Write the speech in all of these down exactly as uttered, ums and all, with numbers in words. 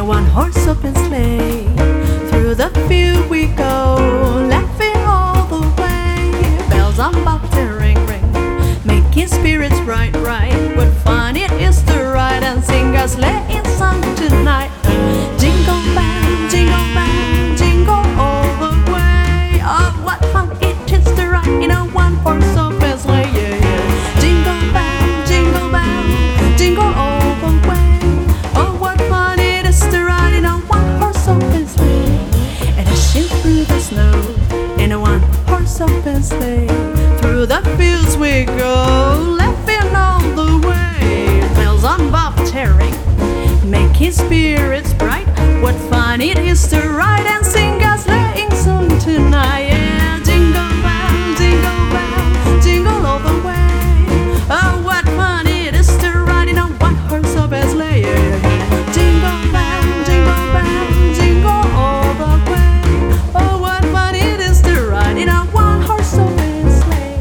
a one-horse open sleigh. Through the field we go, laughing all the way. Bells on bobtail ring ring, making spirits bright bright. What fun it is to ride and sing a sleighing song tonight. Jingle bell, jingle bell, jingle all the way. Oh, what fun it is to ride in a one-horse open sleigh. Yeah, yeah. Jingle bell, jingle bell, jingle all the way. Oh, what fun it is to ride in a one-horse open sleigh. And dashing through the snow in a one-horse open sleigh. Through the fields we go, laughing all the way. Bells on bobtail ring, making spirits bright. What fun it is to ride and sing a sleighing song tonight. Yeah, jingle bell, jingle bell, jingle all the way. Oh, what fun it is to ride in a one-horse open sleigh. Yeah, jingle bell, jingle bell, jingle all the way. Oh, what fun it is to ride in a one-horse open sleigh.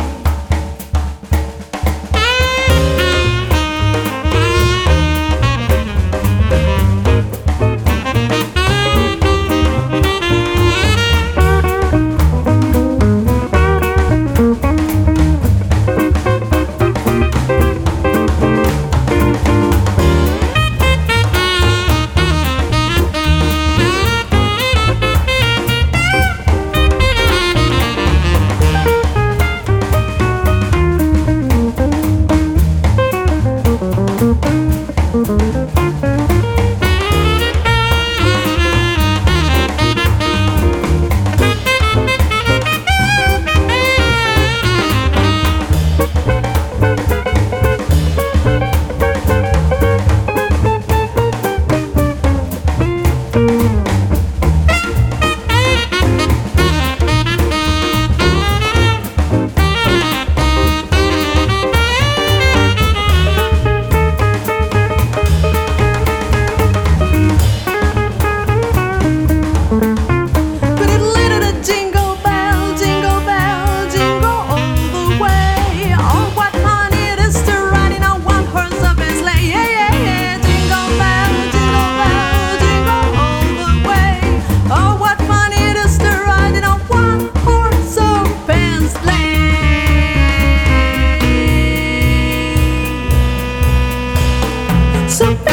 So